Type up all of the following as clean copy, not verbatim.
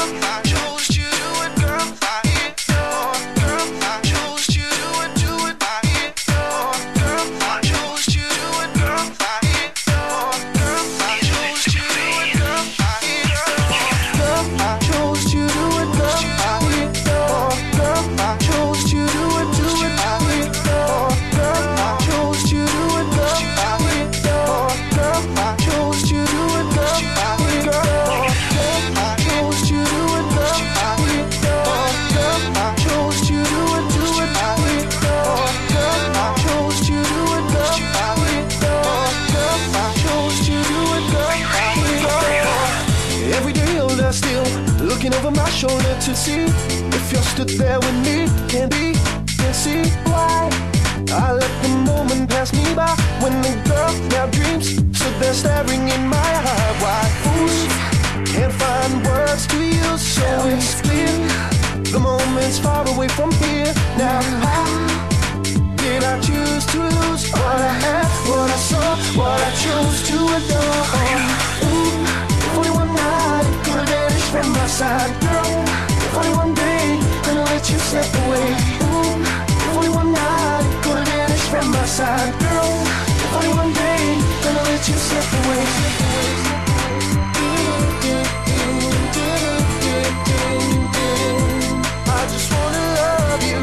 Looking over my shoulder to see if you're stood there with me. Can't see why I let the moment pass me by. When the girl now dreams stood there staring in my eye. Why fools can't find words to use, so it's clear the moment's far away from here. Now how did I choose to lose what I had, what I saw, what I chose to adore? If only one night it could have vanished from my side, girl. If only one day gonna let you slip away. If only one night it could have vanished from my side, girl. If only one day gonna let you slip away. I just wanna love you.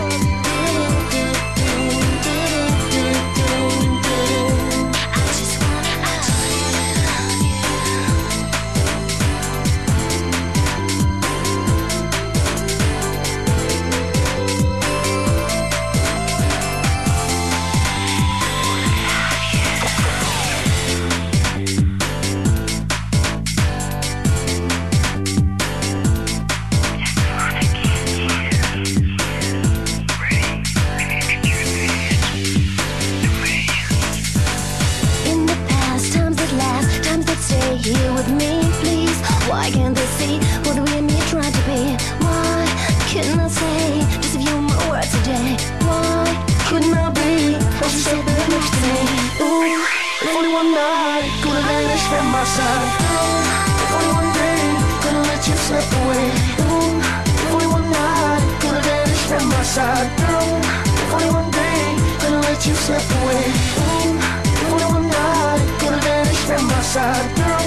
Here with me, please. Why can't they see what we and me try to be? Why couldn't I say just a few more words today? Why couldn't I be what you said that next to me? Ooh, if only one night it could have vanished from my side. If only one day gonna let you slip away. Ooh, if only one night it could have vanished from my side, girl. If only one day gonna let you slip away. Ooh, if only one night it could have vanished from my side, girl.